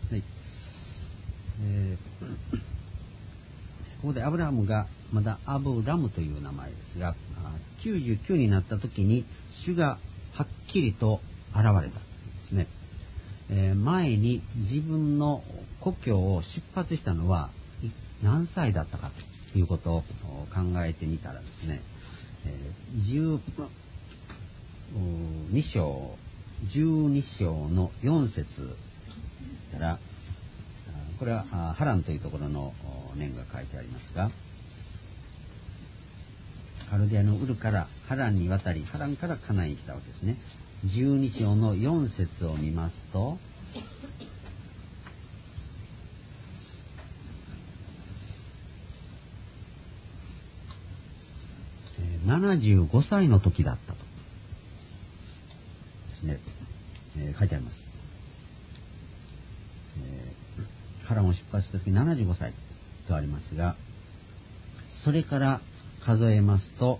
はい。ここでアブラハムがまだアブラムという名前ですが、99になった時に主がはっきりと現れたですね。前に自分の故郷を出発したのは何歳だったかということを考えてみたらですね、12章の4節から、これはハランというところの念が書いてありますが、カルディアのウルからハランに渡り、ハランからカナンに来たわけですね。12章の4節を見ますと、75歳の時だったとですね、書いてあります。ハランを出発した時75歳とありますが、それから数えますと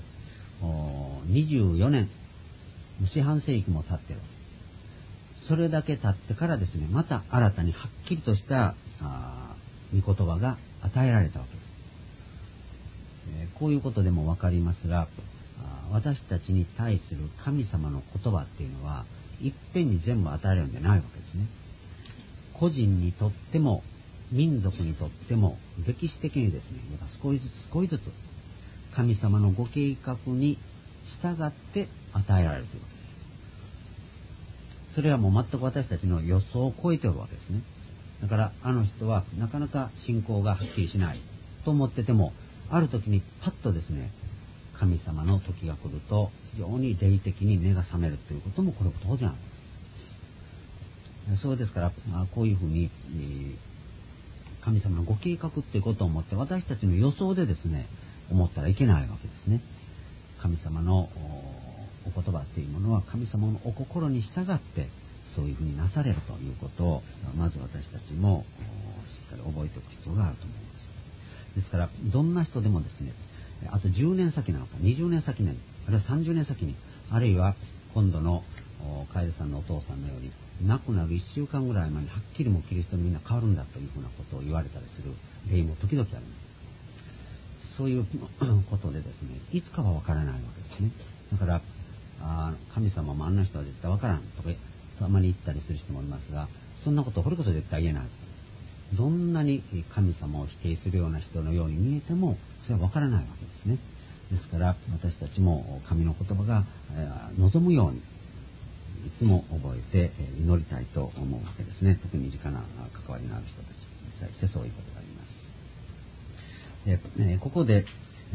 24年、四半世紀も経っている。それだけ経ってからですね、また新たにはっきりとした御言葉が与えられたわけです。こういうことでもわかりますが、私たちに対する神様の言葉っていうのはいっぺんに全部与えられるんじゃないわけですね。個人にとっても民族にとっても歴史的にですね、少しずつ神様のご計画に従って与えられるというわけです。それはもう全く私たちの予想を超えておるわけですね。だからあの人はなかなか信仰がはっきりしないと思ってても、ある時にパッとですね、神様の時が来ると非常に霊的に目が覚めるということもこれ当然あるんです。そうですから、こういうふうに神様のご計画っていうことを思って私たちの予想でですね思ったらいけないわけですね。神様のお言葉っていうものは神様のお心に従ってそういうふうになされるということをまず私たちもしっかり覚えておく必要があると思います。ですからどんな人でもですね、あと10年先なのか20年先なのか、あるいは30年先に、あるいは今度の楓さんのお父さんのように亡くなる1週間ぐらい前にはっきりもうキリストにみんな変わるんだというふうなことを言われたりする例も時々あります。そういうことでですね、いつかはわからないわけですね。だから神様もあんな人は絶対わからんとかたまに言ったりする人もいますが、そんなことをこれこそ絶対言えないわけです。どんなに神様を否定するような人のように見えてもそれはわからないわけですね。ですから私たちも神の言葉が望むようにいつも覚えて祈りたいと思うわけですね。特に身近な関わりのある人たちに対してそういうことがあります。でここで、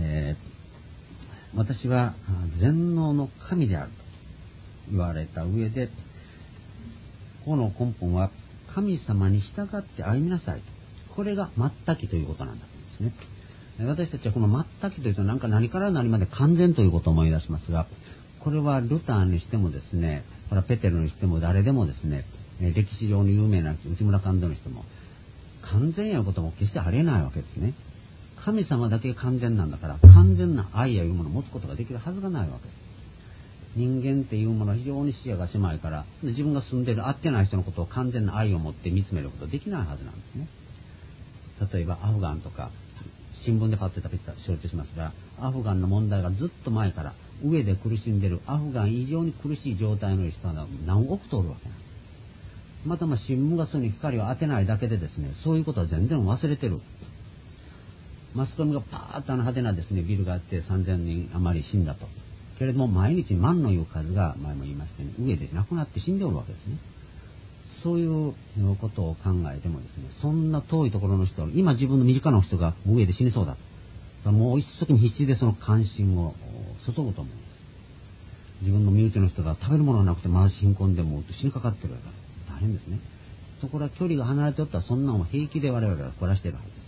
私は全能の神であると言われた上で、この根本は神様に従って歩みなさいと、これが全きということなんだと思うんですね。私たちはこの全きというと何から何まで完全ということを思い出しますが、これはルターにしてもですね、これはペテルにしても誰でもですね、歴史上に有名な内村勘三の人も完全やことも決してありえないわけですね。神様だけ完全なんだから完全な愛やいうものを持つことができるはずがないわけです。人間っていうものは非常に視野が狭いから、自分が住んでいる会ってない人のことを完全な愛を持って見つめることができないはずなんですね。例えばアフガンとか新聞でパッと承知しますが、アフガンの問題がずっと前から上で苦しんでいるアフガン以上に苦しい状態の人が何億とおるわけなんです。また新聞がそれに光を当てないだけでですね、そういうことは全然忘れてる。マスコミがパーッと派手なですねビルがあって3000人余り死んだと。けれども毎日万のいう数が前も言いましたね、上で亡くなって死んでおるわけですね。そういうことを考えてもですね、そんな遠いところの人、今自分の身近な人が上で死にそうだ、もう一生懸命必死でその関心を注ぐと思うんです。自分の身内の人が食べるものがなくて貧しい貧困でも死にかかってるわけだから大変ですね。ところが距離が離れておったらそんなのを平気で我々は暮らしているはずです。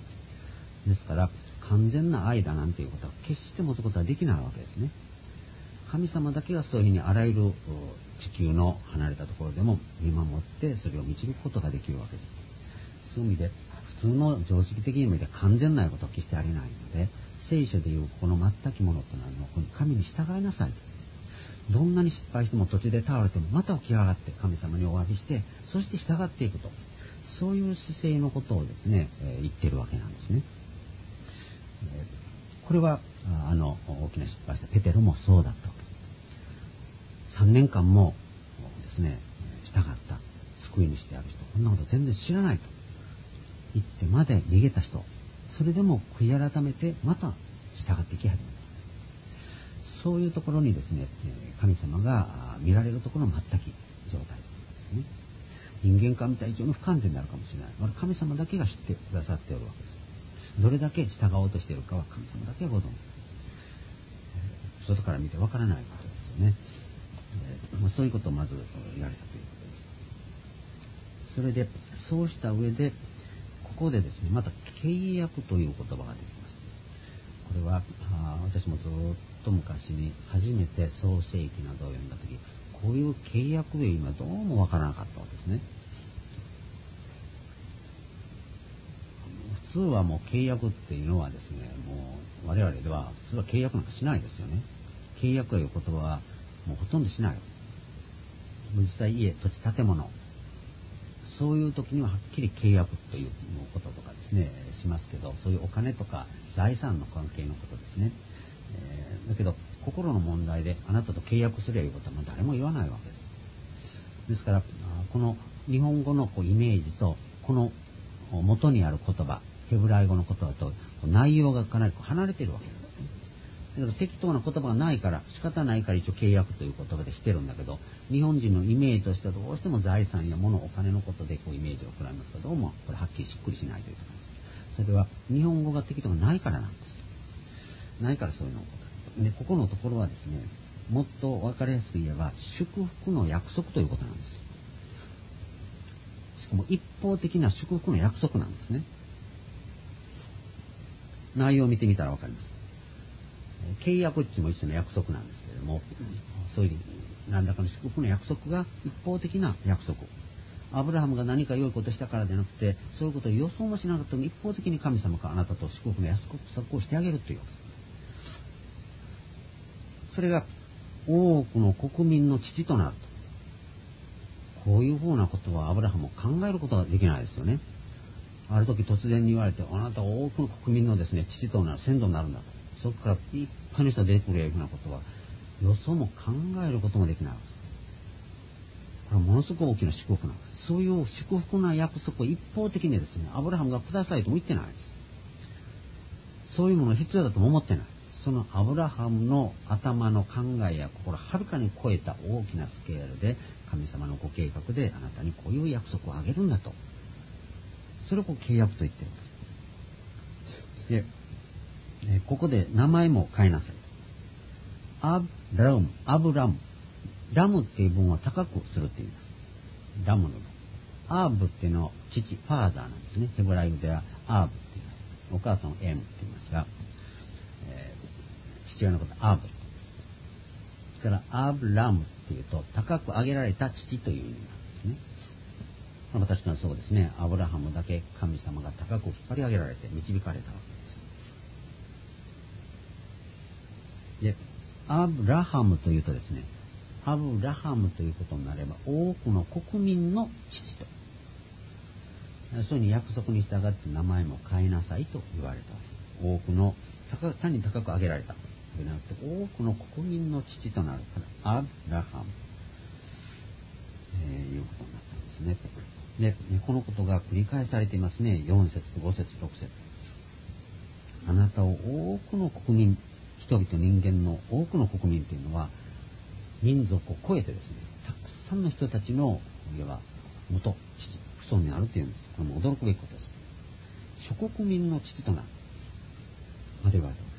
ですから完全な愛だなんていうことは決して持つことはできないわけですね。神様だけがそういうふうにあらゆる地球の離れたところでも見守ってそれを導くことができるわけです。そういう意味で普通の常識的な意味で完全なことは決してありないので、聖書でいうこの全きものというのは神に従いなさい。どんなに失敗しても途中で倒れてもまた起き上がって神様にお詫びして、そして従っていくと。 そういう姿勢のことをですね、言ってるわけなんですね。これは大きな失敗したペテロもそうだったわけです。3年間もですね、従った救い主である人、こんなこと全然知らないと言ってまで逃げた人、それでも悔い改めてまた従っていき始めたんです。そういうところにですね、神様が見られるところの全き状態ですね。人間から見たら非常に不完全であるかもしれない。まだ神様だけが知ってくださっておるわけです。どれだけ従おうとしているかは神様だけがご存知。外から見てわからないことですよね。そういうことをまず言われたということです。それでそうした上でここでですね、また契約という言葉が出てきます。これは私もずっと昔に初めて創世記などを読んだ時、こういう契約という意味はどうもわからなかったわけですね。普通はもう契約っていうのはですね、もう我々では普通は契約なんかしないですよね。契約という言葉はもうほとんどしない。実際家、土地、建物、そういう時にははっきり契約ということとかですねしますけど、そういうお金とか財産の関係のことですね。だけど心の問題であなたと契約するということは誰も言わないわけです。ですからこの日本語のイメージとこの元にある言葉、ヘブライ語の言葉と内容がかなり離れているわけです。だから適当な言葉がないから仕方ないから一応契約という言葉でしてるんだけど、日本人のイメージとしてはどうしても財産や物、お金のことでイメージを膨らみますが、どうもこれはっきりしっくりしないということです。それは日本語が適当がないからなんです。ないからそういうのをで、ここのところはですね、もっと分かりやすく言えば祝福の約束ということなんです。しかも一方的な祝福の約束なんですね。内容を見てみたら分かります。契約っていうのも一種の約束なんですけれども、そういう何らかの祝福の約束が一方的な約束。アブラハムが何か良いことしたからでなくて、そういうことを予想もしなかったのに一方的に神様があなたと祝福の約束をしてあげるというわけです。それが多くの国民の父となると。こういうふうなことはアブラハムを考えることができないですよね。ある時突然に言われて、あなたは多くの国民のですね、父となる、先祖になるんだと。そこからいっぱいの人が出てくるようなことは予想も考えることもできない。これはものすごく大きな祝福なんです。そういう祝福な約束を一方的にですね、アブラハムがくださいとも言ってないです。そういうものが必要だとも思ってない。そのアブラハムの頭の考えや心をはるかに超えた大きなスケールで神様のご計画であなたにこういう約束をあげるんだと。それを契約と言っているんです。で、ここで名前も変えなさい。アブラム。ラムっていう文は高くするって言います。ラムの文。アーブっていうのは父、ファーザーなんですね。ヘブライ語ではアーブって言います。お母さんをエムって言いますが、父親のことアーブ。ですからアブラムっていうと高く上げられた父という意味なんですね。私のはそうですね。アブラハムだけ神様が高く引っ張り上げられて導かれたわけです。で、アブラハムというとですね、アブラハムということになれば多くの国民の父と、そういうふうに約束に従って名前も変えなさいと言われたわけです。多くの単に高く上げられたでなくて、多くの国民の父となるからアブラハム、いうことになったんですね。で、このことが繰り返されていますね。4節と5節6節。あなたを多くの国民、人々人間の多くの国民というのは民族を超えてですね、たくさんの人たちのいわば元父、父祖になるというんです。これも驚くべきことです。諸国民の父となるまで言われています。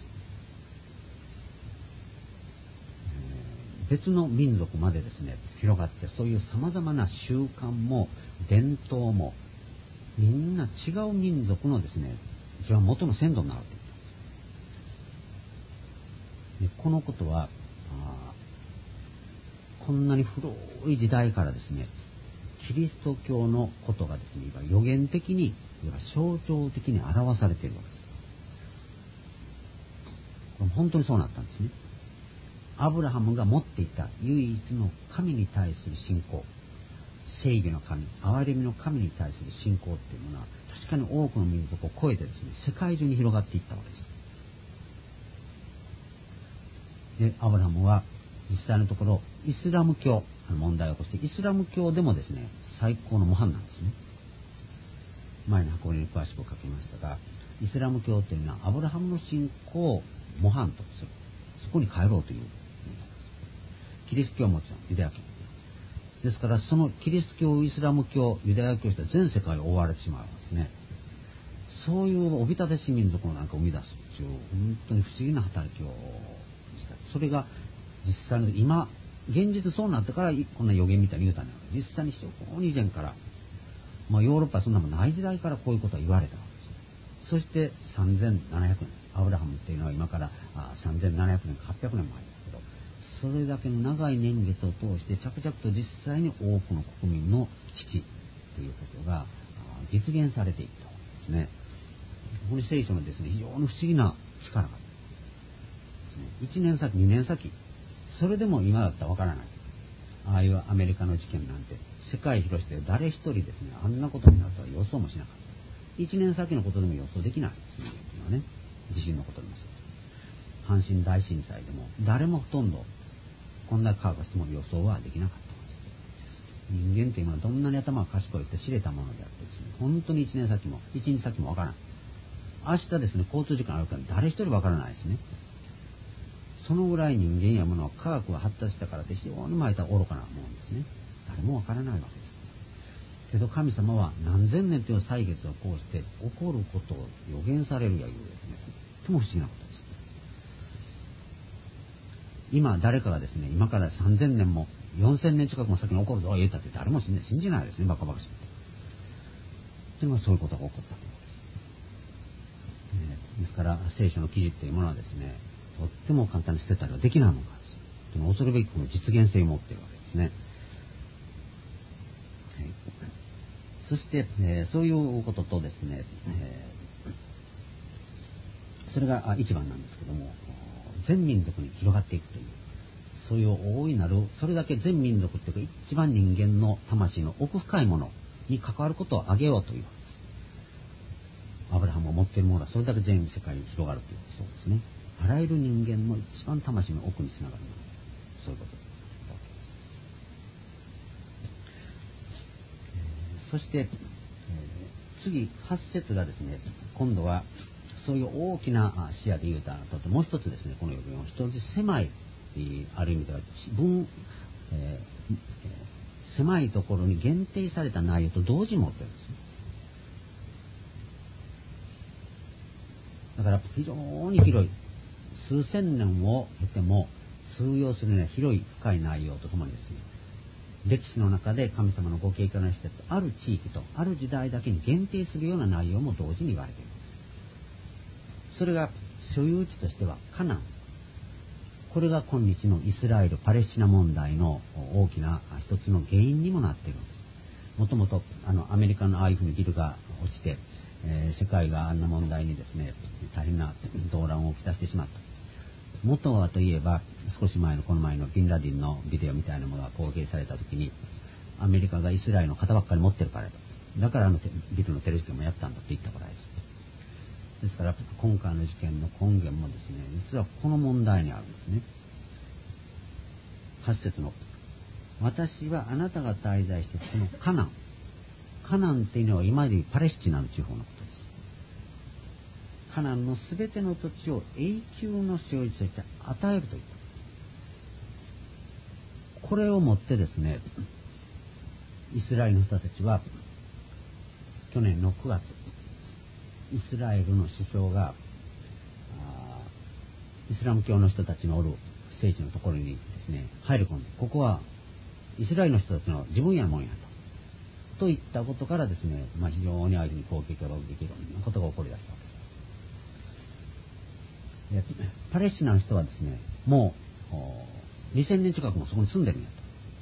別の民族までですね広がって、そういうさまざまな習慣も伝統もみんな違う民族のですね一番元の先祖になると言っています。でこのことはこんなに古い時代からですねキリスト教のことがですね予言的に象徴的に表されているわけです。これ本当にそうなったんですね。アブラハムが持っていた唯一の神に対する信仰、 正義の神、憐れみの神に対する信仰っていうものは確かに多くの民族を超えてですね、世界中に広がっていったわけです。で、アブラハムは実際のところイスラム教問題を起こして、イスラム教でもですね、最高の模範なんですね。前の箱根に詳しく書きましたが、イスラム教というのはアブラハムの信仰を模範とする、そこに帰ろうという。キリスト教はもちろんユダヤ教ですから、そのキリスト教、イスラム教、ユダヤ教して全世界を覆われてしまうんですね。そういうおびただしい民族をなんか生み出すという本当に不思議な働きをした。それが実際の今現実そうなってからこんな予言みたいに言うたんだけど、実際に非常に以前から、ヨーロッパはそんなもんない時代からこういうことは言われたわけです。そして3700年、アブラハムっていうのは今から3700年か800年前ですけど、それだけの長い年月を通して着々と実際に多くの国民の父ということが実現されていったわけですね。この聖書のですね、非常に不思議な力がですね、1年先2年先、それでも今だったらわからない。ああいうアメリカの事件なんて世界広して誰一人ですね、あんなことになるとは予想もしなかった。1年先のことでも予想できないですね。っていうのはね、地震のことでもそうです。阪神大震災でも誰もほとんどこんな科学がしても予想はできなかった。人間というのはどんなに頭が賢いって知れたものであってですね、本当に1年先も1日先もわからない。明日ですね、交通事故があるから誰一人わからないですね。そのぐらい人間やものは科学が発達したからって非常にまいた愚かなものですね。誰もわからないわけです。けど神様は何千年という歳月をこうして起こることを予言されるやいうですね、とても不思議なことです。今誰かがですね、今から3000年も4000年近くも先に起こるぞ言ったって誰も信じないですね、バカバカしくて。というのはそういうことが起こったということです。ですから聖書の記事というものはですね、とっても簡単に捨てたりはできないものなんです。恐るべきこの実現性を持っているわけですね。そして、そういうこととですね、それが一番なんですけども、全民族に広がっていくという、そういう大いなる、それだけ全民族というか一番人間の魂の奥深いものに関わることを挙げようというわけです。アブラハムを持っているものはそれだけ全世界に広がるというそうですね。あらゆる人間の一番魂の奥につながるもの、そういうことだわけです。そして、次8節がですね、今度はそういう大きな視野で言うたともう一つですね、この予言を一つ狭い、ある意味では狭いところに限定された内容と同時に持っているんですね。だから非常に広い、数千年を経ても通用するような広い深い内容とともにですね、歴史の中で神様のご経験をしてある地域とある時代だけに限定するような内容も同時に言われている。それが所有地としてはカナン、これが今日のイスラエル・パレスチナ問題の大きな一つの原因にもなっているんです。もともとアメリカのああいうふうにビルが落ちて、世界があんな問題にですね、大変な動乱をきたしてしまった。元はといえば、少し前のこの前のビンラディンのビデオみたいなものが公開されたときに、アメリカがイスラエルの肩ばっかり持ってるからだからビルのテロ事件もやったんだと言ったぐらいです。ですから今回の事件の根源もですね、実はこの問題にあるんですね。8節の私はあなたが滞在してこのカナンっていうのは今でいうパレスチナの地方のことです。カナンのすべての土地を永久の所有地として与えると言った。これをもってですね、イスラエルの人たちは去年の9月、イスラエルの首相がイスラム教の人たちのおる聖地のところにですね入り込んで、ここはイスラエルの人たちの自分やもんやといったことからですね、非常に相手に攻撃ができるようなことが起こりだしたわけです。パレスチナの人はですね、もう2000年近くもそこに住んでるんや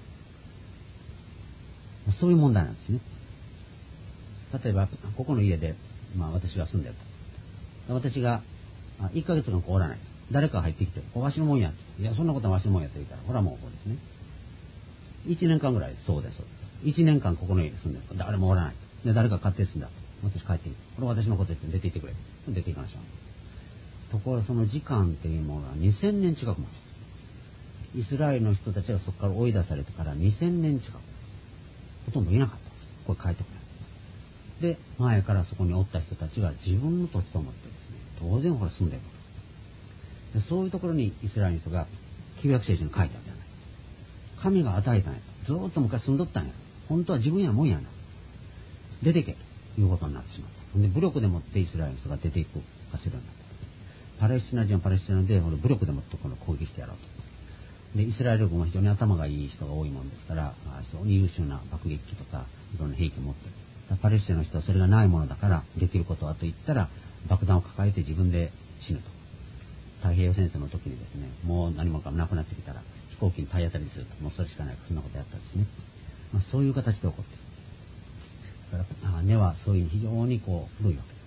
と、そういう問題なんですね。例えばここの家で、私が住んでると、私が1ヶ月間おらない、誰か入ってきてわしのもんや、いやそんなことはわしのもんやと言ったら、ほらもうこうですね、1年間ぐらいそうです 1年間ここの家に住んでる。誰もおらない。で、誰か勝手に住んだ。私帰っていい。これ私のことですって出て行ってくれ。出て行かなきゃ。ところがその時間っていうものは2000年近く前。イスラエルの人たちがそこから追い出されてから2000年近く。ほとんどいなかったんです。これ帰ってくれ。で、前からそこにおった人たちが自分の土地と思ってですね、当然これ住んでるわけです。で、そういうところにイスラエルの人が旧約聖書に書いてあるじゃない。神が与えたんや。ずーっと昔住んどったんや。本当は自分やもんやな。出てけということになってしまった。で、武力でもってイスラエルの人が出ていく走るようになった。パレスチナ人はパレスチナで武力でもってこの攻撃してやろうと。で、イスラエル軍は非常に頭がいい人が多いもんですから、非常に優秀な爆撃機とかいろんな兵器を持ってる。パレスチナの人はそれがないものだからできることはと言ったら爆弾を抱えて自分で死ぬと。太平洋戦争の時にですね、もう何もかもなくなってきたら飛行機に体当たりすると、もうそれしかないからそんなことやったんですね。そういう形で起こっている。だから根はそういう非常にこう古いわけです。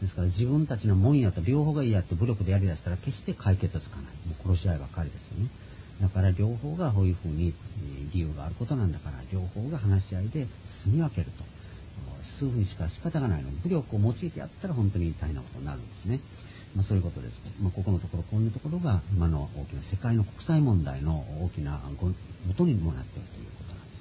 ですから自分たちのもんやと両方がいいやって武力でやりだしたら決して解決はつかない。もう殺し合いばっかりですよね。だから両方がこういうふうに理由があることなんだから、両方が話し合いで住み分けると。そういうふうにしか仕方がないので、武力を用いてやったら本当に大変なことになるんですね。そういうことです。ここのところ、こういうところが今の大きな世界の国際問題の大きな元にもなっているということなん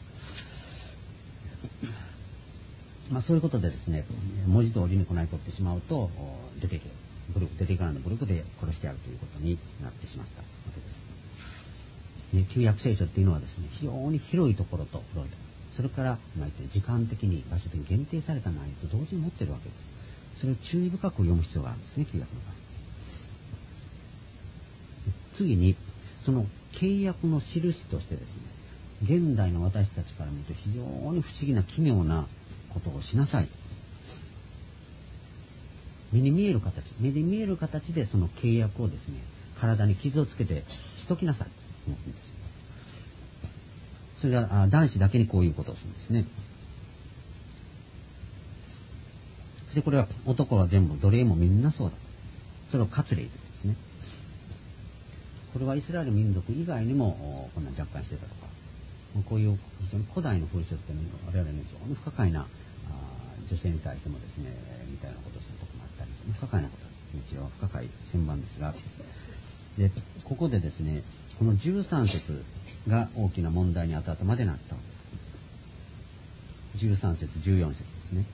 です。そういうことでですね、文字通りにこないとってしまうと、出ていけ、武力出ていかないの武力で殺してやるということになってしまったわけです。旧約聖書っていうのはですね、非常に広いところと広いところ。それから、時間的に場所的に限定された内容と同時に持っているわけです。それを注意深く読む必要があるんですね、旧約の場合。次に、その契約の印としてですね、現代の私たちから見ると非常に不思議な奇妙なことをしなさい。目に見える形でその契約をですね、体に傷をつけてしときなさいと思っています。それは男子だけにこういうことをするんですね。で、これは男は全部奴隷もみんなそうだ。それを割礼ですね。これはイスラエル民族以外にもこんな若干してたとか、こういう非常に古代の風習っていうのは我々に非常に不可解な女性に対してもですね、みたいなことをすることもあったり、不可解なこと、一応不可解旋盤ですが、で、ここでですね、この13節が大きな問題に当たってまでなったわけです。13節、14節ですね。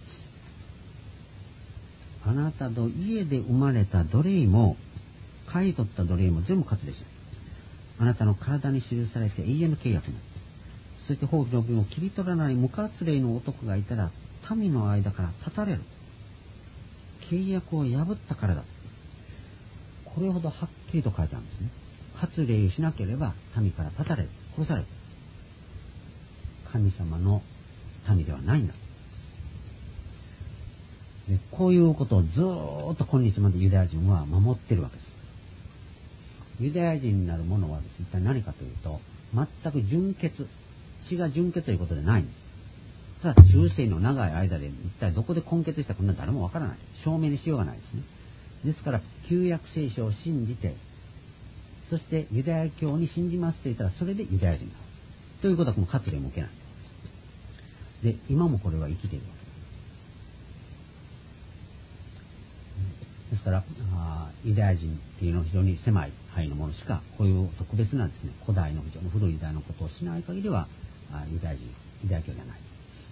あなたの家で生まれた奴隷も、買い取った奴隷も全部割礼しない。あなたの体に記されて永遠の契約になる。そして法規の分を切り取らない無割礼の男がいたら、民の間から断たれる。契約を破ったからだ。これほどはっきりと書いてあるんですね。割礼をしなければ民から断たれる。殺される。神様の民ではないんだ。で、こういうことをずーっと今日までユダヤ人は守っているわけです。ユダヤ人になるものは一体何かというと、全く純血、血が純血ということでないんです。ただ中世の長い間で一体どこで根血したか誰もわからない。証明にしようがないですね。ですから旧約聖書を信じて、そしてユダヤ教に信じますと言ったらそれでユダヤ人になる。ということはこの割礼も受けない。で、今もこれは生きているわけですから、ユダヤ人っていうのは非常に狭い範囲のものしか、こういう特別なですね、古代の非常に古い時代のことをしない限りは、ユダヤ教じゃない。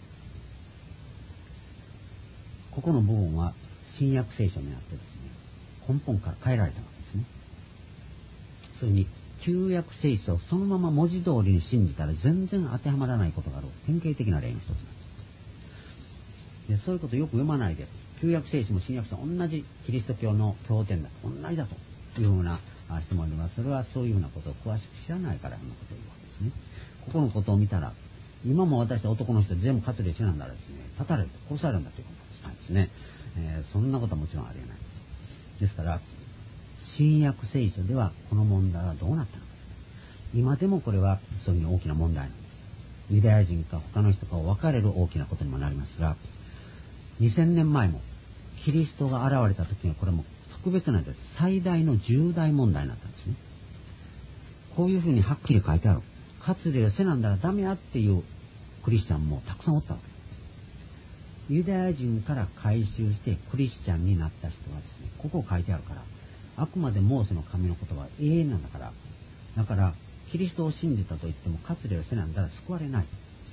ここの部分は新約聖書になってですね、根本から変えられたわけですね。それに、旧約聖書をそのまま文字通りに信じたら全然当てはまらないことがある典型的な例の一つなんです。で、そういうことをよく読まないで、旧約聖書も新約聖書も同じキリスト教の経典だと、同じだというふうな質問には、それはそういうふうなことを詳しく知らないからそんなことを言うわけですね。ここのことを見たら、今も私は男の人全部割礼しなんだらですね、断たれる、殺されるんだということなんですね。そんなことはもちろんありえない。ですから、新約聖書ではこの問題はどうなったのか。今でもこれはそういう大きな問題なんです。ユダヤ人か他の人かを分かれる大きなことにもなりますが、2000年前もキリストが現れた時にはこれも特別なです。最大の重大問題になったんですね。こういうふうにはっきり書いてある。割礼をせなんだらダメやっていうクリスチャンもたくさんおったわけです。ユダヤ人から改宗してクリスチャンになった人はですね、ここを書いてあるから、あくまでモーセの神の言葉は永遠なんだから、だからキリストを信じたといっても割礼をせなんだら救われない。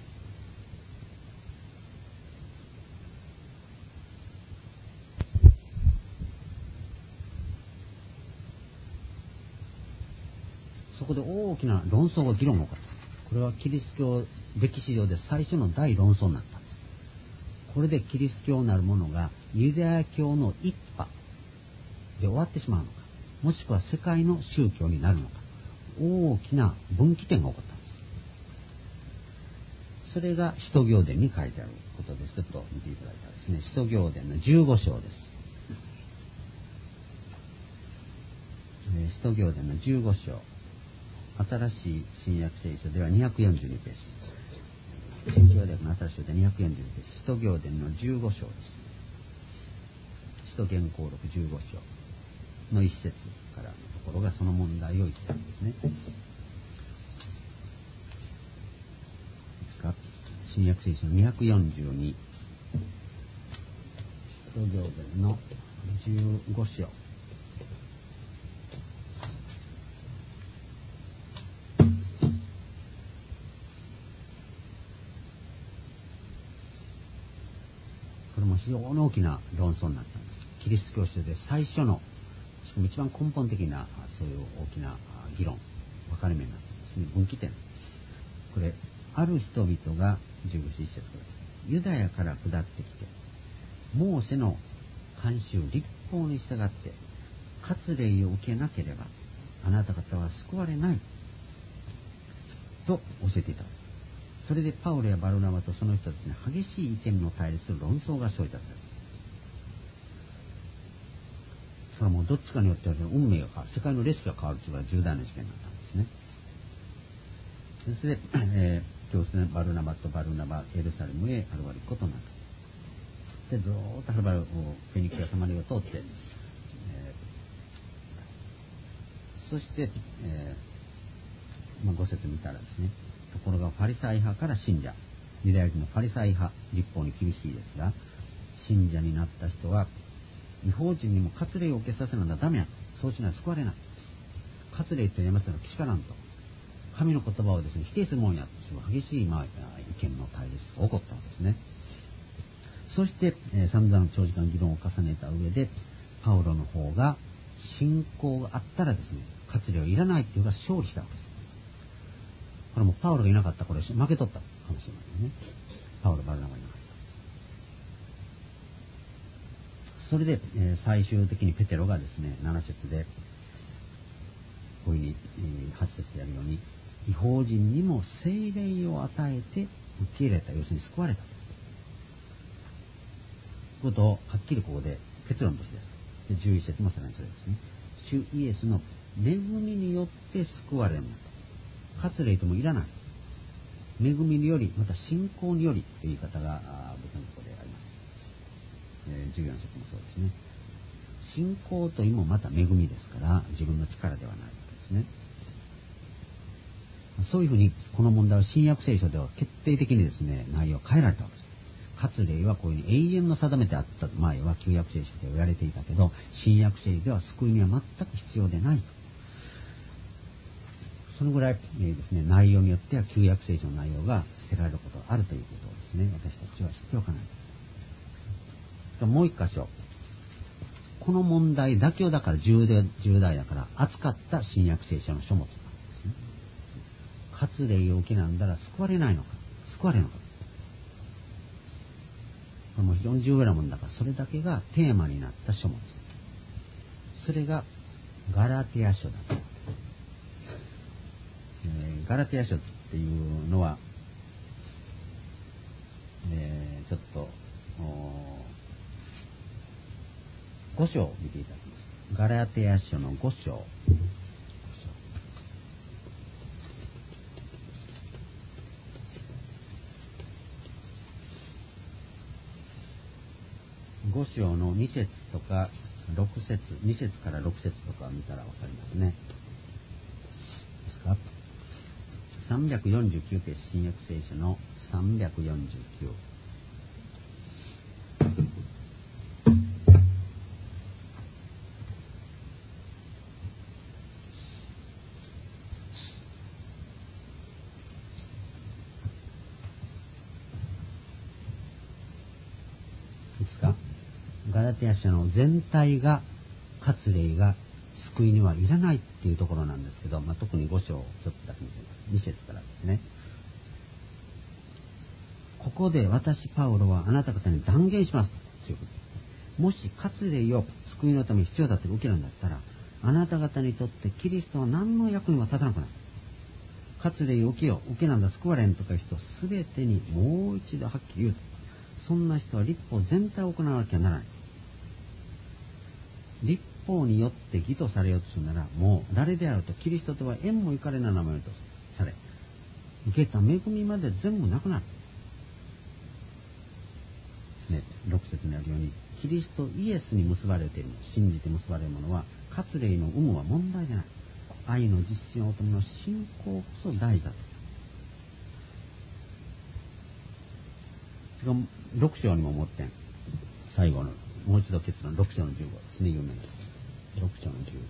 そこで大きな論争が議論が起こった。これはキリスト教歴史上で最初の大論争になったんです。これでキリスト教なるものがユダヤ教の一派で終わってしまうのか、もしくは世界の宗教になるのか、大きな分岐点が起こったんです。それが使徒行伝に書いてあることです。ちょっと見ていただいたらですね、使徒行伝の15章です。使徒行伝の15章、新しい新約聖書では242ページ、新教訳の新しい書で242ページ、使徒行伝の15章です。使徒言行録15章の一節からのところがその問題を言っているんですね。いいですか。新約聖書の242、使徒行伝の15章。これも非常に大きな論争になったんです。キリスト教史で最初の、しかも一番根本的なそういう大きな議論、分かれ目になったんですね。分岐点。これ、ある人々が15章1節から、ユダヤから下ってきて、モーセの慣習、律法に従って割礼を受けなければあなた方は救われないと教えていた。それでパウロやバルナバとその人たちに激しい意見の対立する論争が生じた。それはもうどっちかによっては運命が変わる、世界の歴史が変わるというのは重大な事件だったんですね。それで、今日ですね、バルナバとバルナバエルサレムへはるばることになった。でずーっとはるばるフェニキア・サマリアを通って、そして、5節見たらですね、ところがファリサイ派から信者、ユダヤ人のファリサイ派、律法に厳しいですが、信者になった人は違法人にも割礼を受けさせるのはダメやと、そうしないと救われない。割礼と言いますのはけしからんと、神の言葉をですね否定するもんやという激しい、意見の対立が起こったんですね。そして、散々長時間議論を重ねた上で、パウロの方が信仰があったらですね、割礼はいらないというのが勝利したわけです。これもパウロがいなかったらこれ負け取ったかもしれませんね。パウロ、バルナバがいなかった。それで、最終的にペテロがですね、7節でこういうふうに、8節でやるように、違法人にも聖霊を与えて受け入れた、要するに救われたということをはっきりここで結論としてです。で11節もさらにそれですね。主イエスの恵みによって救われるものと。割礼ともいらない。恵みにより、また信仰によりという言い方が僕のところであります。14節もそうですね。信仰というのもまた恵みですから、自分の力ではないわけですね。そういうふうにこの問題は新約聖書では決定的にですね、内容を変えられたわけです。割礼はこういうふうに永遠の定めてあった前は旧約聖書で言われていたけど、新約聖書では救いには全く必要でないと。そのぐらい、ですね、内容によっては旧約聖書の内容が捨てられることがあるということをですね、私たちは知っておかないと。もう一箇所、この問題だけをだから重大だから扱った新約聖書の書物なんですね。割礼を受けなんだら救われないのか、救われるのか。これも非常に重要なものだから、それだけがテーマになった書物。それがガラテヤ書だと。ガラテヤ書っていうのは、ちょっと5章を見ていただきます。ガラテヤ書の5章。5章の2節とか6節、2節から6節とかを見たらわかりますね。ですか。349ページ新約聖書の 349。ですか、ガラテヤ書の全体が割礼が救いにはいらないっていうところなんですけど、特に5章をちょっとだけ見てみます。2節からですね。ここで私パウロはあなた方に断言しますということ。もし割礼を救いのために必要だと受けるんだったら、あなた方にとってキリストは何の役にも立たなくなる。割礼を受けよう、受けなんだ救われんとかいう人すべてにもう一度はっきり言うと、そんな人は立法全体を行わなきゃならない。立法によって義とされようとするなら、もう誰であるとキリストとは縁もゆかれな名前とされ、受けた恵みまで全部なくなる。ね、6節にあるように、キリストイエスに結ばれているの、信じて結ばれるものは割礼の有無は問題でない。愛の実践を伴う信仰こそ大事だと。6章にも持ってん、最後のもう一度結論、6章の15ですね、有名な6章の15。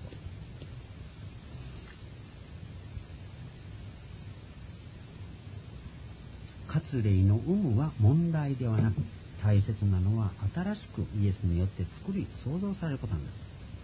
割礼の有無は問題ではなく、大切なのは新しくイエスによって作り創造されることなんです。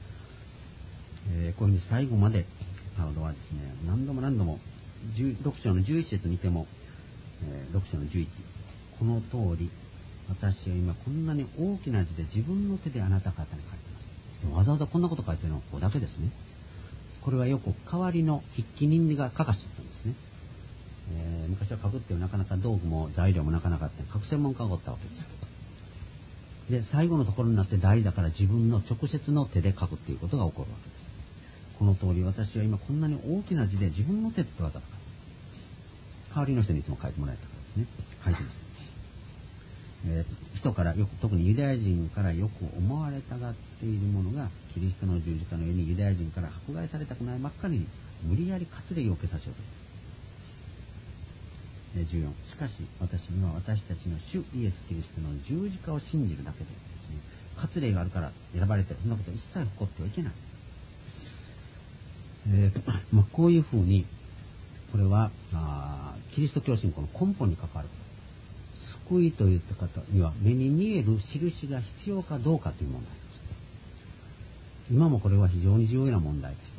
こういうふうに最後までパウロはですね、何度も6章の11節見ても、6章の11、この通り私は今こんなに大きな字で自分の手であなた方に書いてます。わざわざこんなこと書いてるのはここだけですね。これはよく代わりの筆記人が書かせてたんですね。昔は書くっていうなかなか道具も材料もなかなかった書く専門家がおったわけですよ。で、最後のところになって代だから自分の直接の手で書くっていうことが起こるわけです。この通り私は今こんなに大きな字で自分の手でわざわざ書く。代わりの人にいつも書いてもらえたからですね。書いてます。人からよく、特にユダヤ人からよく思われたがっているものが、キリストの十字架のようにユダヤ人から迫害されたくないばっかりに無理やり割礼を受けさせようとしている。14、しかし私には私たちの主イエス・キリストの十字架を信じるだけでですね、割礼があるから選ばれてる、そんなこと一切起こってはいけない。こういうふうに、これはキリスト教信仰の根本に関わること。救いといった方には目に見える印が必要かどうかという問題です。今もこれは非常に重要な問題でした。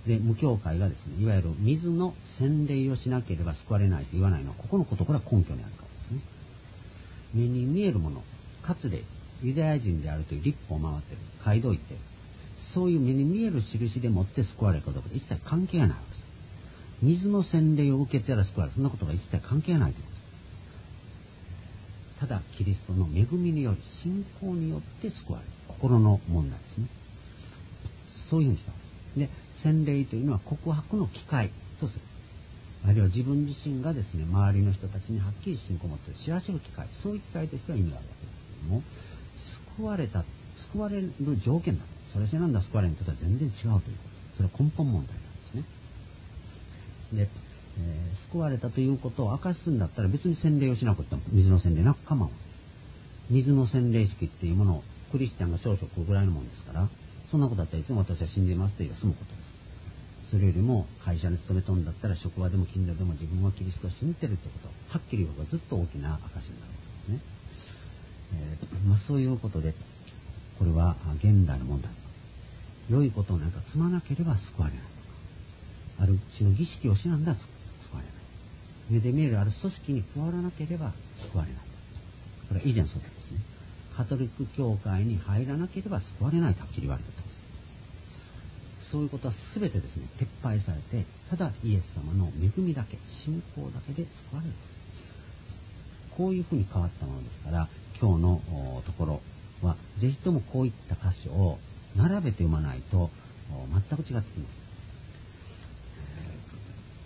で、無教会がですね、いわゆる水の洗礼をしなければ救われないと言わないのは、ここのことから根拠にあるからですね。目に見えるもの、割礼、ユダヤ人であるという立法を回っている、街道行っている、そういう目に見える印でもって救われるかどうか一切関係がないわけです。水の洗礼を受けてら救われる、そんなことが一切関係ないということです。ただキリストの恵みにより信仰によって救われる心の問題ですね。そういうふうにした。で、洗礼というのは告白の機会とする。あるいは自分自身がですね、周りの人たちにはっきり信仰を持って知らせる機会、そういう機会としては意味があるわけですけれども、救われる条件だ。それじゃなんだ救われるとは全然違うということ。それは根本問題なんですね。で、救われたということを明かすんだったら別に洗礼をしなくても水の洗礼なく構わない。水の洗礼式っていうものをクリスチャンが少々食うぐらいのものですから、そんなことだったらいつも私は信じますと言えば済むことです。それよりも会社に勤めとんだったら職場でも近所でも自分はキリストを信じてるということをはっきり言う方がずっと大きな証になるわけですね。そういうことでこれは現代の問題。良いことをなんか積まなければ救われないとか、ある種の儀式をしなんだら救われない。目で見えるある組織に加わらなければ救われない。これは以前そうなんですね。カトリック教会に入らなければ救われないとはっきり言われたと。そういうことは全てですね、撤廃されて、ただイエス様の恵みだけ、信仰だけで救われる。こういうふうに変わったものですから、今日のところはぜひともこういった箇所を並べて読まないと全く違ってきます。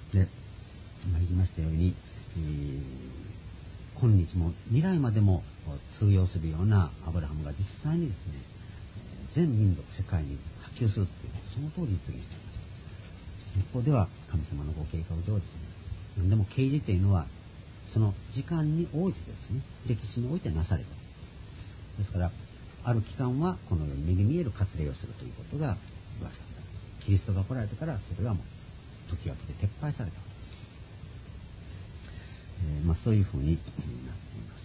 で、今言いましたように、今日も未来までも通用するようなアブラハムが実際にですね、全民族世界に波及するという、その通り実現しています。一方では神様のご計画上ですね、何でも啓示というのはその時間に応じてですね、歴史においてなされた。ですから、ある期間はこのように目に見える割礼をするということが言われた。キリストが来られてからそれはもう時が来て撤廃されたわけです。そういうふうになっています。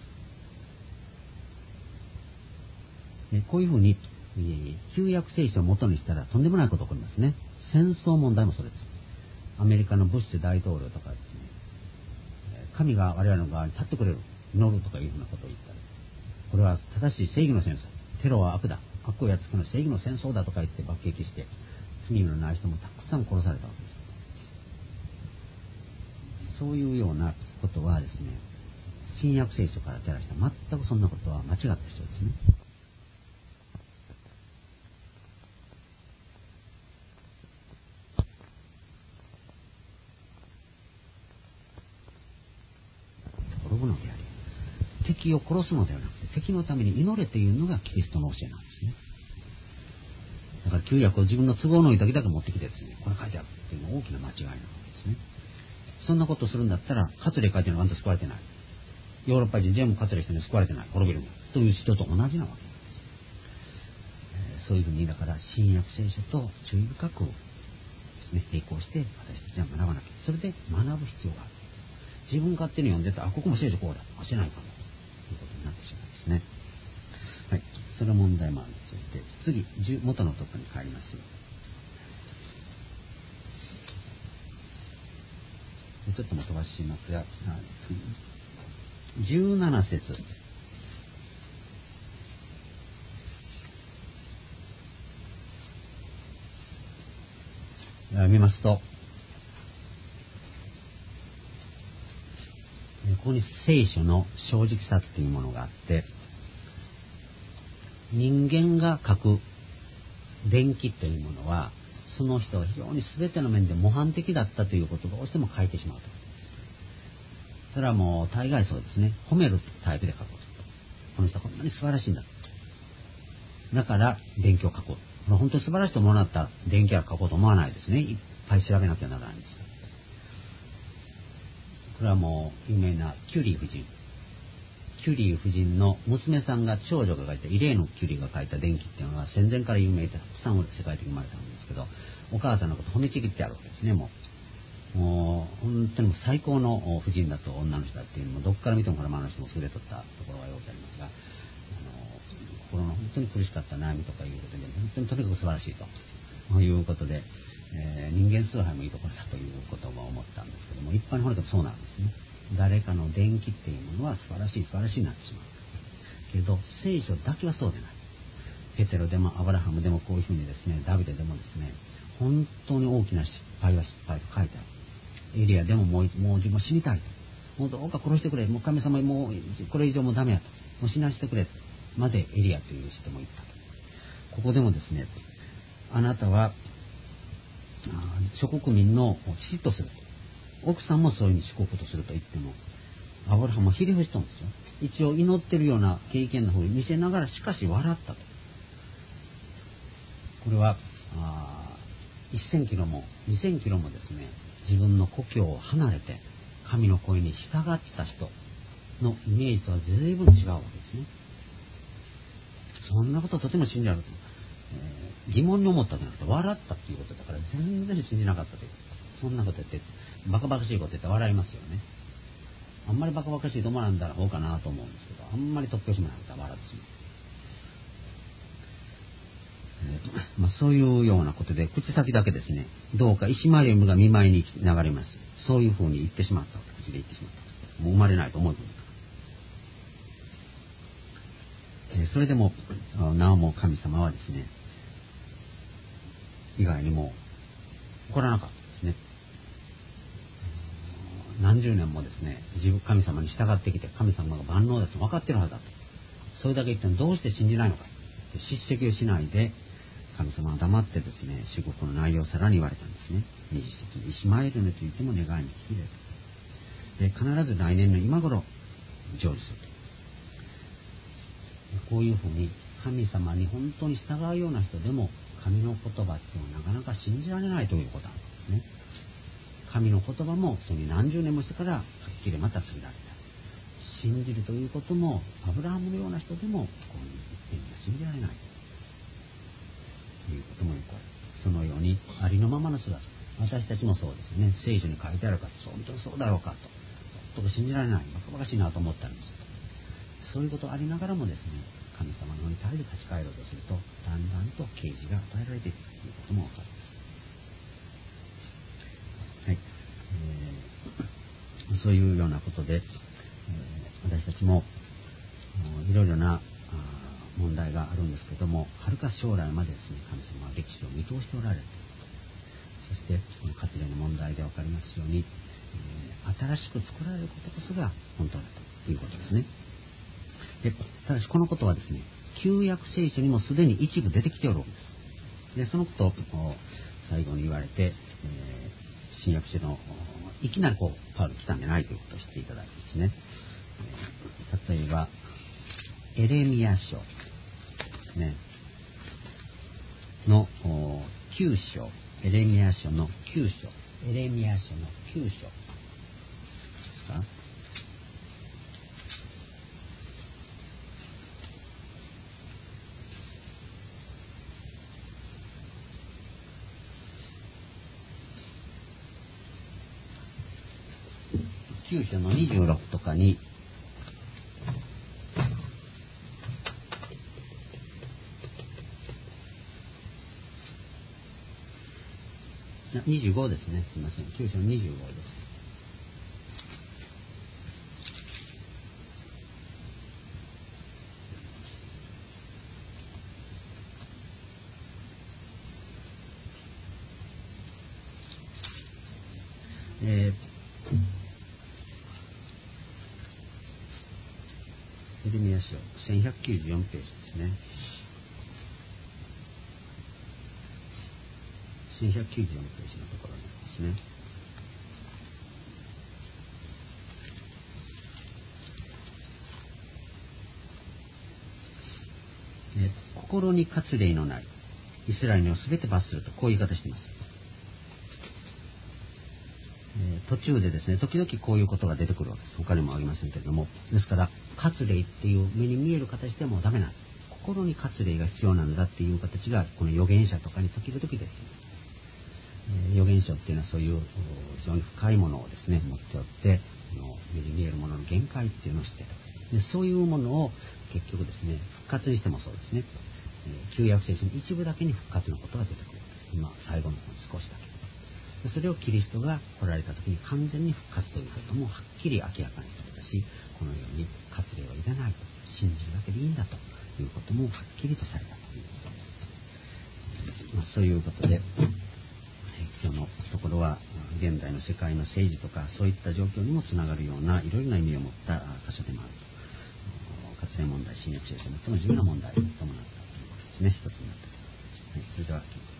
こういうふうに、旧約聖書を元にしたらとんでもないことが起こりますね。戦争問題もそれです。アメリカのブッシュ大統領とかですね、神が我々の側に立ってくれる、祈るとかいうふうなことを言ったり、これは正しい正義の戦争、テロは悪だ、悪をやっつけの正義の戦争だとか言って爆撃して、罪のない人もたくさん殺されたわけです。そういうようなことはですね、新約聖書から照らした全くそんなことは間違った人ですね。滅ぶのであり、敵を殺すのではなくて、敵のために祈れというのがキリストの教えなんですね。だから旧約を自分の都合のいいだけ持ってきてですね、これ書いてあるっていうのは大きな間違いなんですね。そんなことをするんだったら、割礼書いてるのはあんた救われてない。ヨーロッパ人全部割礼してるのに救われてない。滅びるんだ。という人と同じなわけです。そういうふうに、だから新約聖書と注意深くですね、並行して私たちは学ばなきゃ。それで学ぶ必要がある。自分勝手に読んでたら、ここも聖書こうだ。教えないかも。ということになってしまうんですね。はい。その問題もあるについて、次、元のところに帰ります。ちょっとも飛ばしますが、17節。見ますと、ここに聖書の正直さっていうものがあって、人間が書く伝記というものは、その人は非常に全ての面で模範的だったということをどうしても書いてしまうと。それはもう大概そうですね。褒めるタイプで書く。この人はこんなに素晴らしいんだ。だから伝記を書こう。本当に素晴らしいと思わなかったら伝記は書こうと思わないですね。いっぱい調べなきゃならないんです。これはもう有名なキュリー夫人。キュリー夫人の娘さんが、長女が書いた、イレーヌ・キュリーが書いた伝記っていうのは戦前から有名でたくさん世界的に生まれたんですけど、お母さんのこと褒めちぎってあるわけですね。もう本当にもう最高の夫人だと、女の人だっていうのもどっから見てもこれもあの人も優れとったところがよくありますが、心の本当に苦しかった悩みとかいうことで、本当にとにかく素晴らしいということで、人間崇拝もいいところだということも思ったんですけども、一般にほれてもそうなんですね。誰かの伝記っていうものは素晴らしい素晴らしいになってしまうけれど、聖書だけはそうでない。ペテロでもアブラハムでもこういうふうにですね、ダビデでもですね、本当に大きな失敗は失敗と書いてある。エリアでももう自分は死にたいと、もうどうか殺してくれ、もう神様もうこれ以上もうダメやと、もう死なしてくれまでエリアという人も言ったと。ここでもですね、あなたは諸国民の父とする。奥さんもそういうふうに祝福とすると言っても、アブラハムはひれ伏したんですよ。一応祈ってるような経験の方に見せながら、しかし笑ったと。これは1000キロも2000キロもですね、自分の故郷を離れて神の声に従った人のイメージとは随分違うわけですね。そんなこととても信じられる。疑問に思ったんじゃなくて笑ったっていうことだから、全然信じなかったという。そんなこと言ってバカバカしいこと言って笑いますよね。あんまりバカバカしいと思わんだら方かなと思うんですけど、あんまり突拍子もなかったら笑ってしまう。そういうようなことで、口先だけですね、どうかイシマエルが見舞いに流れます。そういうふうに言ってしまったわけ。口で言ってしまった。もう生まれないと思う。それでもなおも神様はですね、以外にも起こらなかったですね。何十年もですね、神様に従ってきて、神様が万能だと分かってるはずだと。それだけ言ってもどうして信じないのか。叱責をしないで、神様は黙ってですね、祝福の内容をさらに言われたんですね。20節にイシマエルについても願いに聞き入れる。で、必ず来年の今頃、成就すると。こういうふうに、神様に本当に従うような人でも、神の言葉っていうのはなかなか信じられないということなんですね。神の言葉もその何十年もしてからはっきりまた告げられた。 信じるということも、アブラハムのような人でもこういう一点が信じられないということもよくある。そのようにありのままの姿、私たちもそうですね。聖書に書いてあるか、本当にそうだろうかと信じられない、バカバカしいなと思ったんです。そういうことありながらもですね、神様の方に絶えず立ち返ろうとすると、だんだんと啓示が与えられていくということも分かります。はい。そういうようなことで、私たちもいろいろな問題があるんですけども、はるか将来までですね、神様は歴史を見通しておられる。そしてこの割礼の問題で分かりますように、新しく作られることこそが本当だということですね。でただしこのことはですね、旧約聖書にもすでに一部出てきておるわけです。でそのことを最後に言われて、新約書のいきなりパウロ来たんじゃないということを知っていただいてですね、例えばエレミヤ書ですねの9章、エレミヤ書の9章、エレミヤ書の9章ですか。9章の26とかに、25ですね。すみません。9章の25です。エレミヤ書1194ページですね。1194ページのところにですね。心に割礼のないイスラエルをすべて罰すると、こういう言い方しています。途中でですね、時々こういうことが出てくるわけです。他にもありませんけれども、ですから割礼っていう目に見える形でもダメなんです。心に割礼が必要なんだっていう形がこの預言者とかに時々出てきます。預言者っていうのはそういう非常に深いものをですね持っておって、目に見えるものの限界っていうのを知っていた。でそういうものを結局ですね、復活にしてもそうですね、旧約聖書の一部だけに復活のことが出てくるんです。今最後の方に少しだけで、それをキリストが来られた時に完全に復活ということもはっきり明らかにされたし、このように割礼はいらないと、信じるだけでいいんだということもはっきりとされたということです。そういうことで、今日のところは現代の世界の政治とかそういった状況にもつながるようないろいろな意味を持った箇所でもあると。割礼問題、新約聖書の最も重要な問題ともなったということですね。一つになったということです。はい、それでは